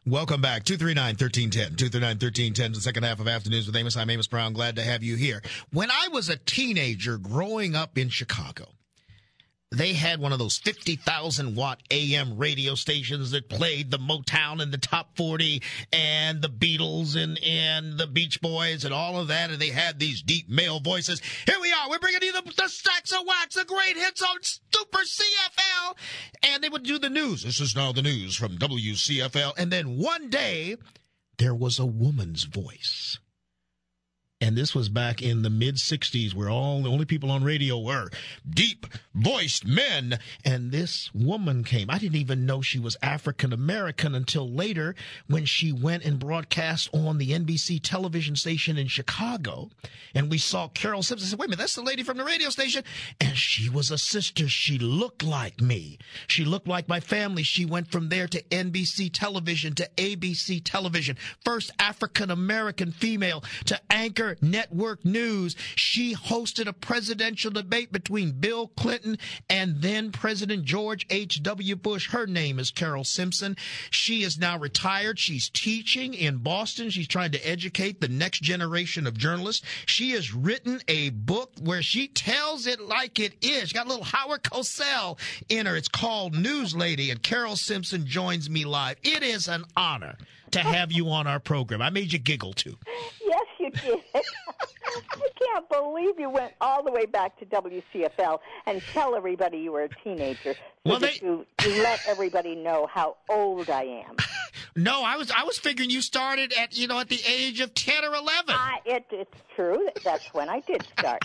Welcome back. 239-1310. 239-1310, the second half of Afternoons with Amos. I'm Amos Brown. Glad to have you here. When I was a teenager growing up in Chicago, they had one of those 50,000-watt AM radio stations that played the Motown and the Top 40 and the Beatles and the Beach Boys and all of that, and they had these deep male voices. Here we are. We're bringing you the stacks of watts, the great hits on Super CFL. And they would do the news. This is now the news from WCFL. And then one day, there was a woman's voice. And this was back in the mid-'60s where the only people on radio were deep-voiced men. And this woman came. I didn't even know she was African-American until later when she went and broadcast on the NBC television station in Chicago. And we saw Carol Simpson. I said, wait a minute, that's the lady from the radio station. And she was a sister. She looked like me. She looked like my family. She went from there to NBC television to ABC television. First African-American female to anchor network news. She hosted a presidential debate between Bill Clinton and then President George H.W. Bush. Her name is Carol Simpson. She is now retired. She's teaching in Boston. She's trying to educate the next generation of journalists. She has written a book where she tells it like it is. She got a little Howard Cosell in her. It's called News Lady, and Carol Simpson joins me live. It is an honor to have you on our program. I made you giggle, too. Yes, you did. I can't believe you went all the way back to WCFL and tell everybody you were a teenager you let everybody know how old I am. No, I was figuring you started at the age of 10 or 11. It's true. That's when I did start.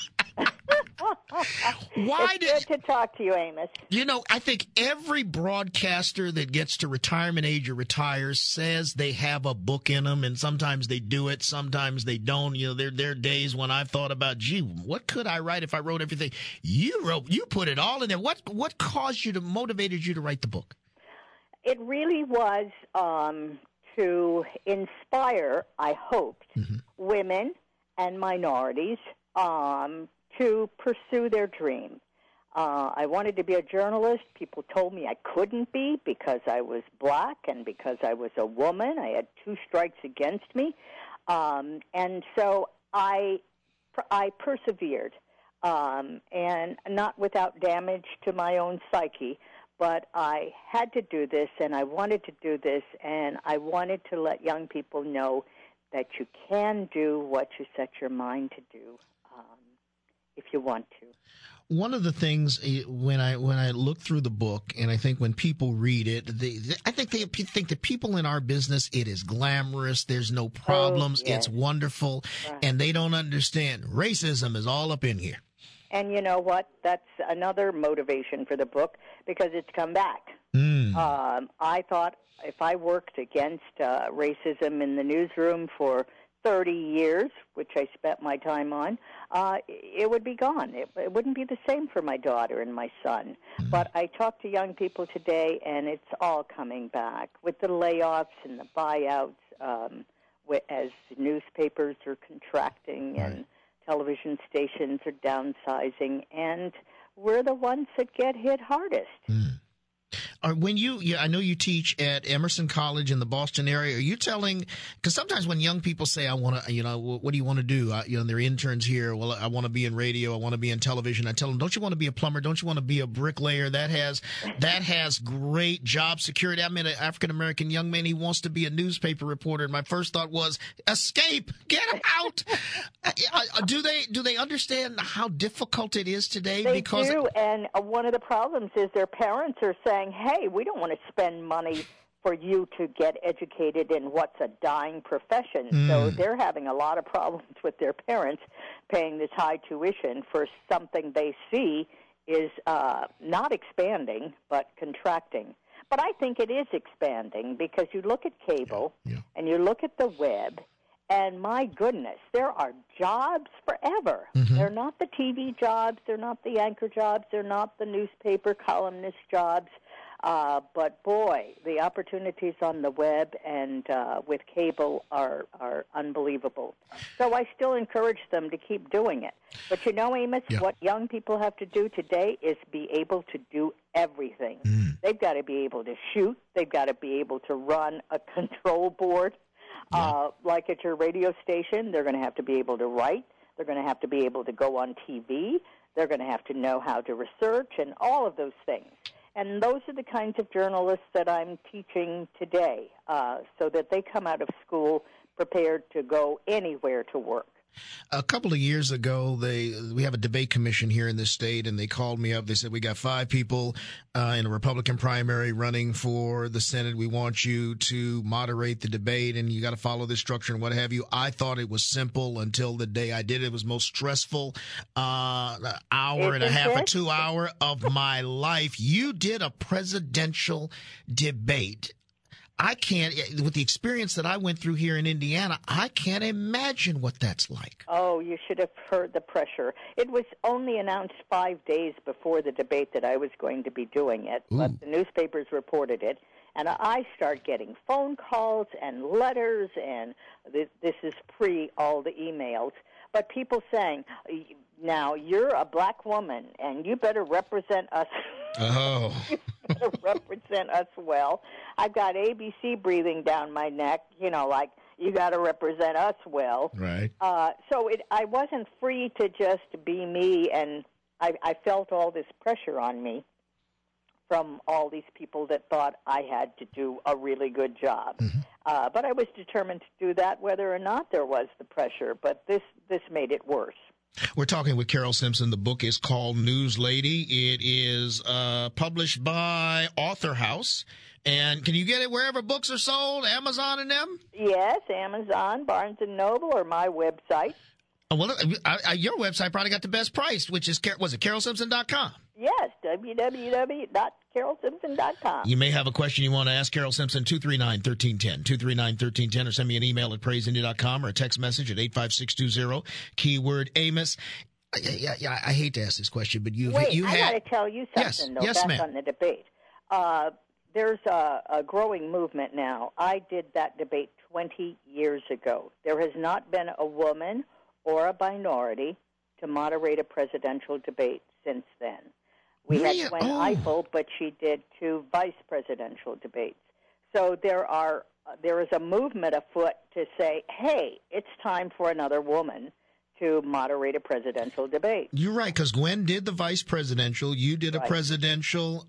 It's good to talk to you, Amos. I think every broadcaster that gets to retirement age or retires says they have a book in them, and sometimes they do it, sometimes they don't. There are days when I've thought about, gee, what could I write if I wrote everything? You put it all in there. What motivated you to write the book? It really was to inspire, I hoped, women and minorities to pursue their dream. I wanted to be a journalist. People told me I couldn't be because I was black and because I was a woman. I had 2 strikes against me. And so I persevered, and not without damage to my own psyche. But I had to do this, and I wanted to do this, and I wanted to let young people know that you can do what you set your mind to do if you want to. One of the things when I look through the book, and I think when people read it, I think they think that people in our business, it is glamorous. There's no problems. Yes. It's wonderful, right. And they don't understand racism is all up in here. And you know what? That's another motivation for the book because it's come back. I thought if I worked against racism in the newsroom for 30 years, which I spent my time on, it would be gone. It wouldn't be the same for my daughter and my son. But I talk to young people today, and it's all coming back with the layoffs and the buyouts as newspapers are contracting and television stations are downsizing, and we're the ones that get hit hardest. When I know you teach at Emerson College in the Boston area. Are you telling? Because sometimes when young people say, "I want to," what do you want to do? They're interns here. Well, I want to be in radio. I want to be in television. I tell them, don't you want to be a plumber? Don't you want to be a bricklayer? That has great job security. I met an African American young man. He wants to be a newspaper reporter. And my first thought was, escape, get out. Do they understand how difficult it is today? They do, and one of the problems is their parents are saying, hey, we don't want to spend money for you to get educated in what's a dying profession. So they're having a lot of problems with their parents paying this high tuition for something they see is not expanding but contracting. But I think it is expanding because you look at cable and you look at the web, and my goodness, there are jobs forever. They're not the TV jobs. They're not the anchor jobs. They're not the newspaper columnist jobs. But boy, the opportunities on the web and with cable are unbelievable. So I still encourage them to keep doing it. But you know, Amos, what young people have to do today is be able to do everything. They've got to be able to shoot. They've got to be able to run a control board. Like at your radio station, they're going to have to be able to write. They're going to have to be able to go on TV. They're going to have to know how to research and all of those things. And those are the kinds of journalists that I'm teaching today, so that they come out of school prepared to go anywhere to work. A couple of years ago, we have a debate commission here in this state, and they called me up. They said, we got 5 people in a Republican primary running for the Senate. We want you to moderate the debate, and you got to follow this structure and what have you. I thought it was simple until the day I did it. It was most stressful hour and a half or 2 hour of my life. You did a presidential debate. I can't, with the experience that I went through here in Indiana, I can't imagine what that's like. Oh, you should have heard the pressure. It was only announced 5 days before the debate that I was going to be doing it, but the newspapers reported it, and I start getting phone calls and letters, and this is pre all the emails, but people saying, now, you're a black woman, and you better represent us. Oh. You better represent us well. I've got ABC breathing down my neck, like, you got to represent us well. Right. So I wasn't free to just be me, and I felt all this pressure on me from all these people that thought I had to do a really good job. But I was determined to do that whether or not there was the pressure, but this made it worse. We're talking with Carol Simpson. The book is called News Lady. It is published by Author House. And can you get it wherever books are sold, Amazon and them? Yes, Amazon, Barnes & Noble, or my website. Well, your website probably got the best price, which is, was it CarolSimpson.com? Yes, www.carolsimpson.com. You may have a question you want to ask Carol Simpson, 239-1310, 239-1310, or send me an email at praiseindia.com or a text message at 85620, keyword Amos. I hate to ask this question, but I got to tell you something, though, back on the debate. There's a growing movement now. I did that debate 20 years ago. There has not been a woman or a minority to moderate a presidential debate since then. We had Gwen Ifill, but she did 2 vice presidential debates. So there is a movement afoot to say, hey, it's time for another woman to moderate a presidential debate. You're right, because Gwen did the vice presidential. You did a presidential.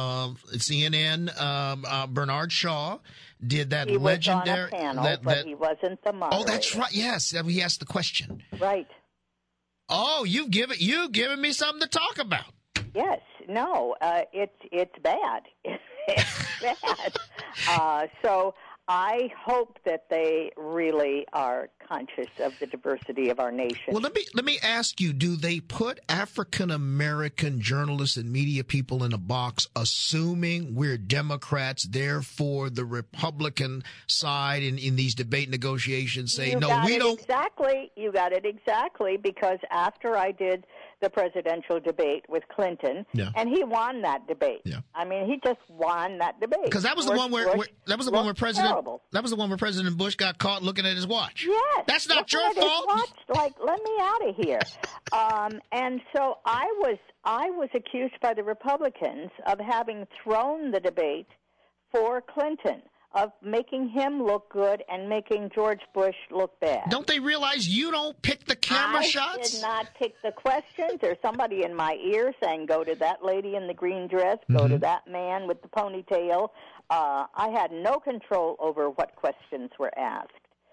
CNN. Bernard Shaw did that legendary. He was on a panel, but he wasn't the moderator. Oh, that's right. Yes, he asked the question. Right. Oh, you've given me something to talk about. Yes. No. It's bad. It's bad. So I hope that they really are conscious of the diversity of our nation. Well, let me ask you, do they put African American journalists and media people in a box, assuming we're Democrats, therefore the Republican side in these debate negotiations say, no, we don't. Exactly. You got it exactly, because after I did the presidential debate with Clinton, and he won that debate. Yeah. I mean, he just won that debate. Because that was the one where President Bush got caught looking at his watch. Yes, that's not your fault. Watch, like, let me out of here. And so I was accused by the Republicans of having thrown the debate for Clinton, of making him look good and making George Bush look bad. Don't they realize you don't pick the camera shots? I did not pick the questions. There's somebody in my ear saying, go to that lady in the green dress, go to that man with the ponytail. I had no control over what questions were asked.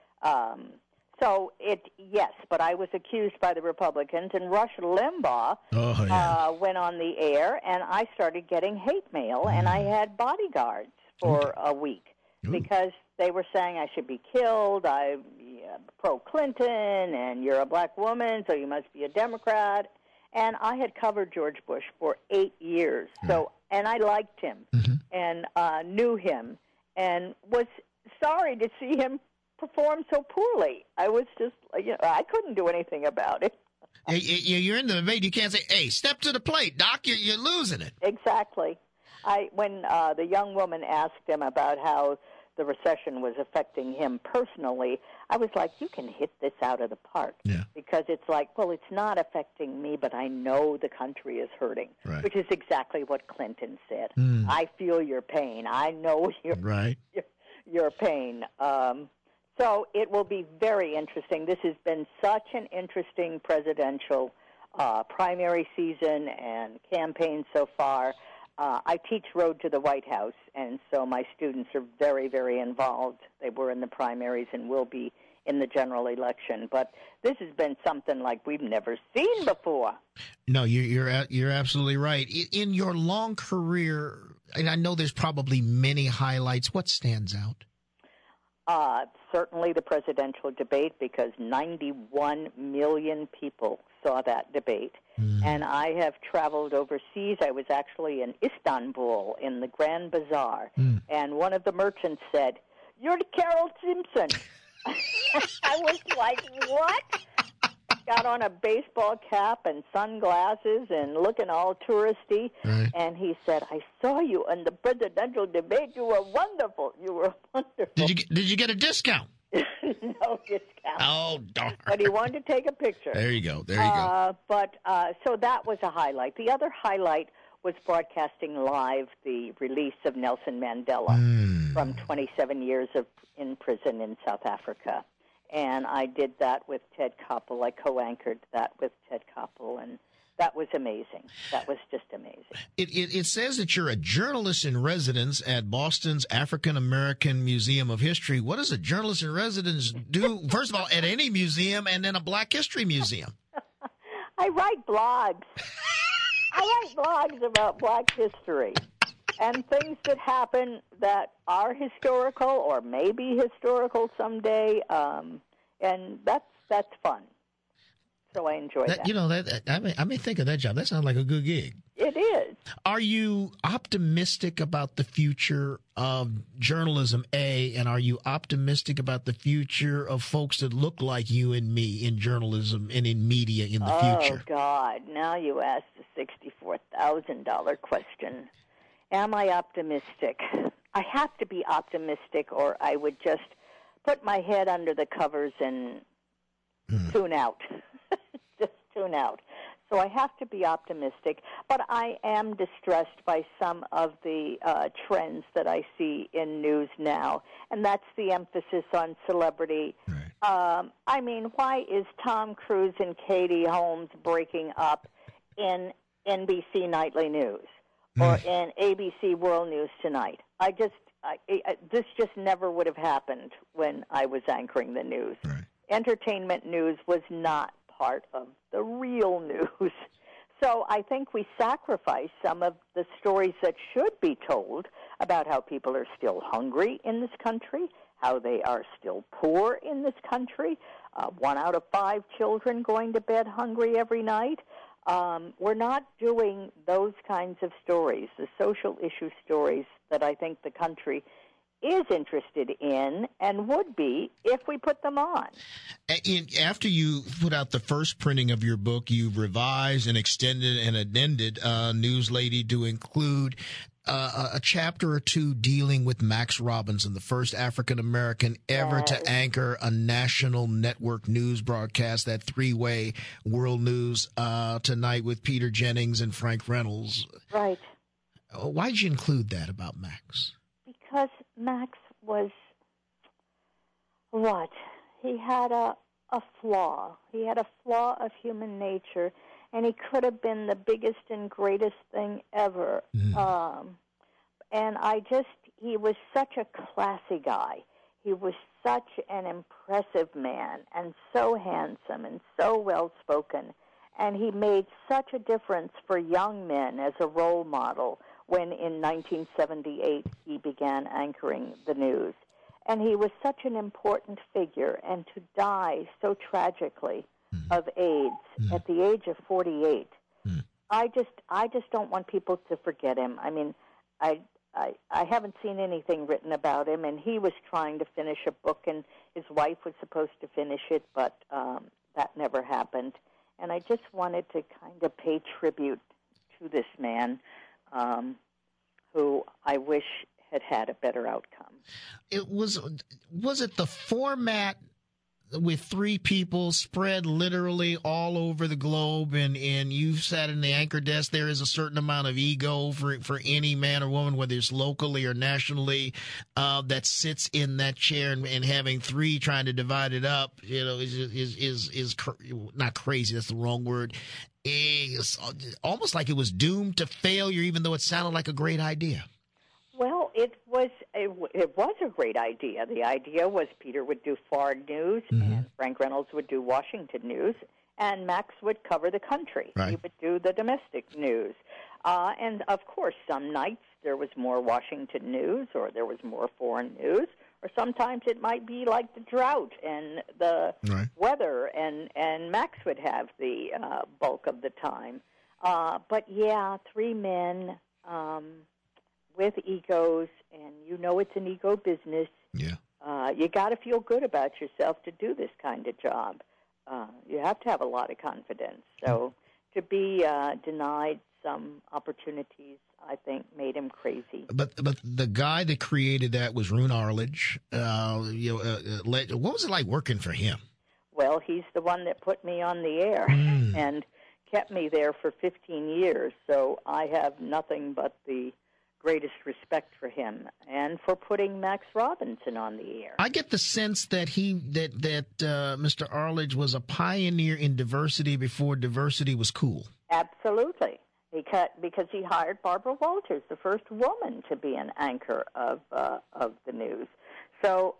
Yes, but I was accused by the Republicans, and Rush Limbaugh went on the air, and I started getting hate mail, and I had bodyguards for a week. Because they were saying I should be killed, I'm pro-Clinton, and you're a black woman, so you must be a Democrat. And I had covered George Bush for 8 years, and I liked him and knew him, and was sorry to see him perform so poorly. I was just, I couldn't do anything about it. You're in the debate. You can't say, hey, step to the plate, Doc, you're losing it. Exactly. When the young woman asked him about how the recession was affecting him personally, I was like, you can hit this out of the park. Yeah. Because it's like, well, it's not affecting me, but I know the country is hurting, Right. which is exactly what Clinton said. Mm. I feel your pain. I know your pain. So it will be very interesting. This has been such an interesting presidential primary season and campaign so far. I teach Road to the White House, and so my students are very, very involved. They were in the primaries and will be in the general election. But this has been something like we've never seen before. No, you're absolutely right. In your long career, and I know there's probably many highlights, what stands out? Certainly the presidential debate, because 91 million people saw that debate. And I have traveled overseas. I was actually in Istanbul in the Grand Bazaar, and one of the merchants said, "You're the Carol Simpson." I was like, what? Got on a baseball cap and sunglasses and looking all touristy. Right. And he said, "I saw you in the presidential debate. You were wonderful. You were wonderful." Did you get a discount? No discount. Oh, darn. But he wanted to take a picture. There you go. There you go. So that was a highlight. The other highlight was broadcasting live the release of Nelson Mandela from 27 years in prison in South Africa. And I did that with Ted Koppel. I co-anchored that with Ted Koppel, and that was amazing. That was just amazing. It says that you're a journalist in residence at Boston's African American Museum of History. What does a journalist in residence do, first of all, at any museum and then a Black History Museum? I write blogs. I write blogs about Black history and things that happen that are historical or may be historical someday, and that's fun. So I enjoy that. You know, I may think of that job. That sounds like a good gig. It is. Are you optimistic about the future of journalism, A, and are you optimistic about the future of folks that look like you and me in journalism and in media in the future? Oh, God. Now you ask the $64,000 question. Am I optimistic? I have to be optimistic, or I would just put my head under the covers and tune out. Just tune out. So I have to be optimistic, but I am distressed by some of the trends that I see in news now, and that's the emphasis on celebrity. Right. I mean, why is Tom Cruise and Katie Holmes breaking up in NBC Nightly News or in ABC World News Tonight? This just never would have happened when I was anchoring the news. Right. Entertainment news was not part of the real news. So I think we sacrifice some of the stories that should be told about how people are still hungry in this country, how they are still poor in this country, 1 out of 5 children going to bed hungry every night. We're not doing those kinds of stories, the social issue stories that I think the country is interested in and would be if we put them on. After you put out the first printing of your book, you revised and extended and amended News Lady to include a chapter or two dealing with Max Robinson, the first African-American ever to anchor a national network news broadcast, that 3-way World News Tonight with Peter Jennings and Frank Reynolds. Right. Why did you include that about Max? Because Max was what? He had a flaw. He had a flaw of human nature, and he could have been the biggest and greatest thing ever. And he was such a classy guy. He was such an impressive man and so handsome and so well-spoken. And he made such a difference for young men as a role model when in 1978 he began anchoring the news. And he was such an important figure, and to die so tragically of AIDS at the age of 48, I just don't want people to forget him. I mean, I haven't seen anything written about him, and he was trying to finish a book, and his wife was supposed to finish it, but that never happened. And I just wanted to kind of pay tribute to this man who I wish had had a better outcome. Was it the format with three people spread literally all over the globe, and you sat in the anchor desk? There is a certain amount of ego for any man or woman, whether it's locally or nationally, that sits in that chair, and having three trying to divide it up, is not crazy. That's the wrong word. It's almost like it was doomed to failure, even though it sounded like a great idea. Well, it was a great idea. The idea was Peter would do foreign news, and Frank Reynolds would do Washington news, and Max would cover the country. Right. He would do the domestic news. And, of course, some nights there was more Washington news or there was more foreign news, or sometimes it might be like the drought and the weather, and Max would have the bulk of the time. But, yeah, three men with egos, and it's an ego business. Yeah. You got to feel good about yourself to do this kind of job. You have to have a lot of confidence. So to be denied some opportunities, I think, made him crazy. But the guy that created that was Roone Arledge. What was it like working for him? Well, he's the one that put me on the air and kept me there for 15 years. So I have nothing but the greatest respect for him and for putting Max Robinson on the air. I get the sense that Mr. Arledge was a pioneer in diversity before diversity was cool. Absolutely. Because he hired Barbara Walters, the first woman to be an anchor of the news. So,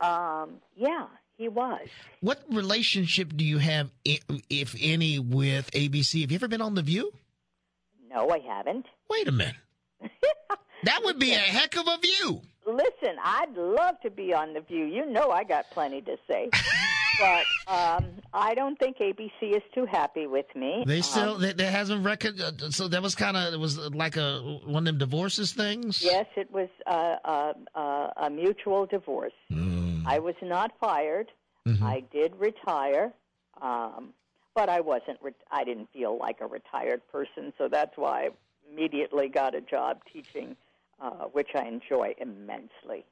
he was. What relationship do you have, if any, with ABC? Have you ever been on The View? No, I haven't. Wait a minute. That would be a heck of a view. Listen, I'd love to be on The View. I got plenty to say. But I don't think ABC is too happy with me. They still, there hasn't record. So that was it was like one of them divorces things? Yes, it was a mutual divorce. I was not fired. I did retire. But I I didn't feel like a retired person. So that's why I immediately got a job teaching, which I enjoy immensely.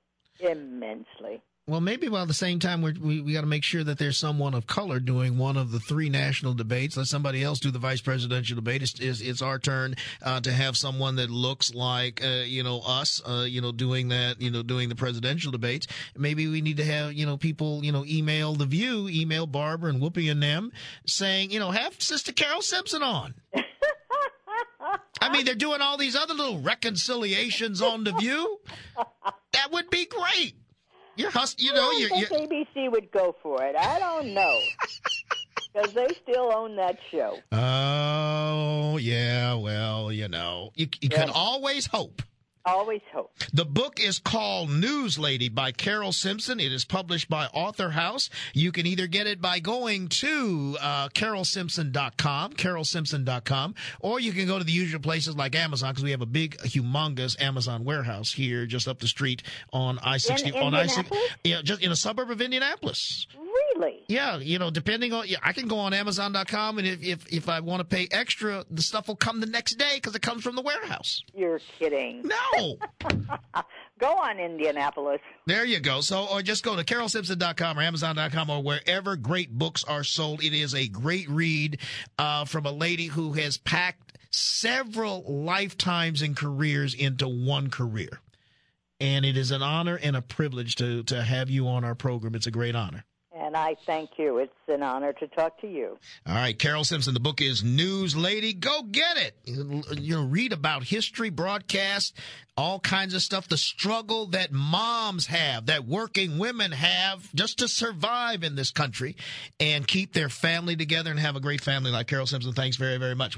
Well, maybe at the same time, we got to make sure that there's someone of color doing one of the three national debates. Let somebody else do the vice presidential debate. It's our turn to have someone that looks like us, doing that, doing the presidential debates. Maybe we need to have people email The View, email Barbara and Whoopi and them, saying have Sister Carol Simpson on. I mean, they're doing all these other little reconciliations on The View. That would be great. I think ABC would go for it. I don't know. Because they still own that show. Oh, yeah. Well, you can always hope. Always hope. The book is called News Lady by Carol Simpson. It is published by Author House. You can either get it by going to carolsimpson.com, or you can go to the usual places like Amazon, because we have a big, humongous Amazon warehouse here just up the street on I-60. In Indianapolis? Yeah, just in a suburb of Indianapolis. Really? Yeah, depending on, I can go on Amazon.com, and if I want to pay extra, the stuff will come the next day because it comes from the warehouse. You're kidding. No. Go on Indianapolis. There you go. Or just go to carolsimpson.com or Amazon.com or wherever great books are sold. It is a great read from a lady who has packed several lifetimes and careers into one career. And it is an honor and a privilege to have you on our program. It's a great honor. And I thank you. It's an honor to talk to you. All right, Carol Simpson. The book is News Lady. Go get it. Read about history, broadcast, all kinds of stuff, the struggle that moms have, that working women have just to survive in this country and keep their family together and have a great family like Carol Simpson. Thanks very, very much.